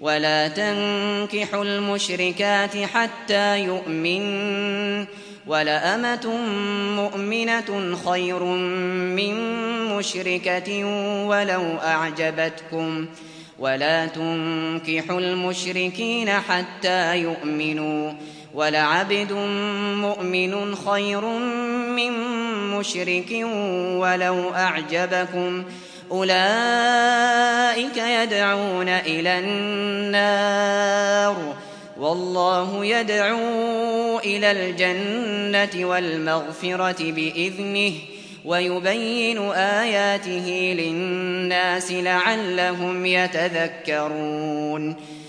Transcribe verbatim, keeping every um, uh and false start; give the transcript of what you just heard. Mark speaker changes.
Speaker 1: ولا تنكحوا المشركات حتى يؤمنن ولأمة مؤمنة خير من مشركة ولو أعجبتكم ولا تنكحوا المشركين حتى يؤمنوا ولعبد مؤمن خير من مشرك ولو أعجبكم أولئك يدعون إلى النار والله يدعو إلى الجنة والمغفرة بإذنه ويبين آياته للناس لعلهم يتذكرون